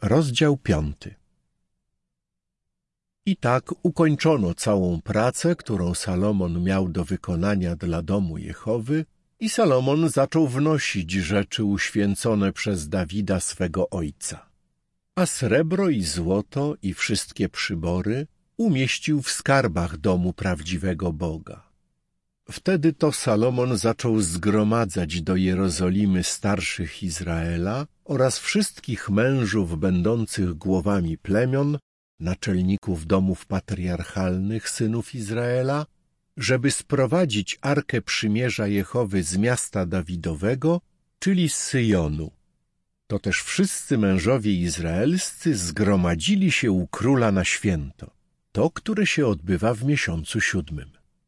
Rozdział 5. I tak ukończono całą pracę, którą Salomon miał do wykonania dla domu Jehowy, i Salomon zaczął wnosić rzeczy uświęcone przez Dawida swego ojca. A srebro i złoto i wszystkie przybory umieścił w skarbach domu prawdziwego Boga. Wtedy to Salomon zaczął zgromadzać do Jerozolimy starszych Izraela oraz wszystkich mężów będących głowami plemion, naczelników domów patriarchalnych synów Izraela, żeby sprowadzić Arkę Przymierza Jehowy z miasta Dawidowego, czyli z Syjonu. To też wszyscy mężowie izraelscy zgromadzili się u króla na święto, to, które się odbywa w miesiącu 7.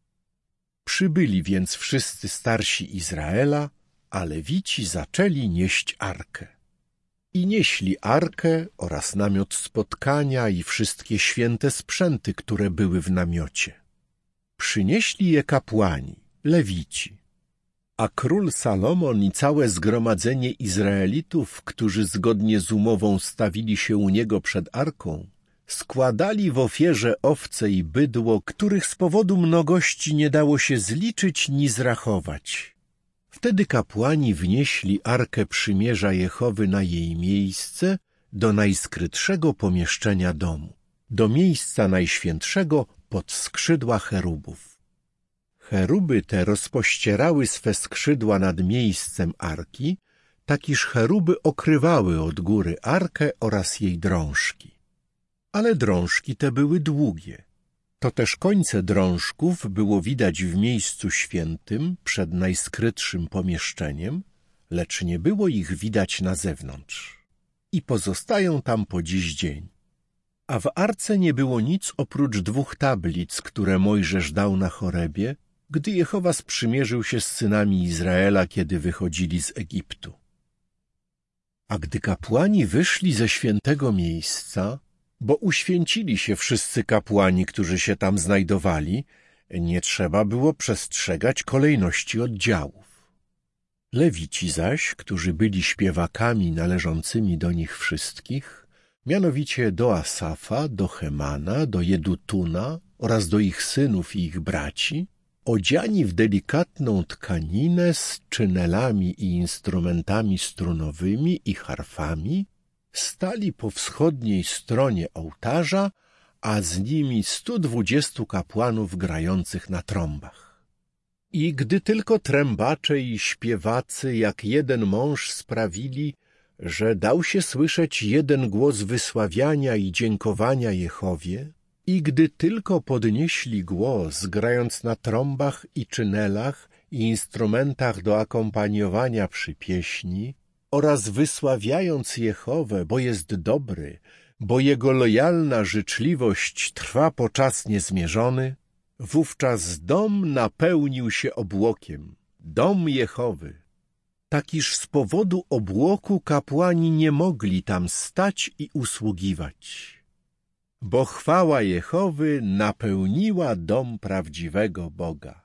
Przybyli więc wszyscy starsi Izraela, a Lewici zaczęli nieść Arkę. I nieśli Arkę oraz namiot spotkania i wszystkie święte sprzęty, które były w namiocie. Przynieśli je kapłani, Lewici. A król Salomon i całe zgromadzenie Izraelitów, którzy zgodnie z umową stawili się u niego przed Arką, składali w ofierze owce i bydło, których z powodu mnogości nie dało się zliczyć ni zrachować. Wtedy kapłani wnieśli Arkę Przymierza Jehowy na jej miejsce do najskrytszego pomieszczenia domu, do miejsca najświętszego pod skrzydła cherubów. Cheruby te rozpościerały swe skrzydła nad miejscem Arki, tak iż cheruby okrywały od góry Arkę oraz jej drążki. Ale drążki te były długie. To też końce drążków było widać w miejscu świętym przed najskrytszym pomieszczeniem, lecz nie było ich widać na zewnątrz. I pozostają tam po dziś dzień. A w Arce nie było nic oprócz 2 tablic, które Mojżesz dał na Chorebie, gdy Jehowa sprzymierzył się z synami Izraela, kiedy wychodzili z Egiptu. A gdy kapłani wyszli ze świętego miejsca, bo uświęcili się wszyscy kapłani, którzy się tam znajdowali, nie trzeba było przestrzegać kolejności oddziałów. Lewici zaś, którzy byli śpiewakami należącymi do nich wszystkich, mianowicie do Asafa, do Hemana, do Jedutuna oraz do ich synów i ich braci, odziani w delikatną tkaninę z czynelami i instrumentami strunowymi i harfami, stali po wschodniej stronie ołtarza, a z nimi 120 kapłanów grających na trąbach. I gdy tylko trębacze i śpiewacy jak jeden mąż sprawili, że dał się słyszeć jeden głos wysławiania i dziękowania Jehowie, i gdy tylko podnieśli głos, grając na trąbach i czynelach i instrumentach do akompaniowania przy pieśni, oraz wysławiając Jehowę, bo jest dobry, bo Jego lojalna życzliwość trwa po czas niezmierzony, wówczas dom napełnił się obłokiem, dom Jehowy, tak iż z powodu obłoku kapłani nie mogli tam stać i usługiwać, bo chwała Jehowy napełniła dom prawdziwego Boga.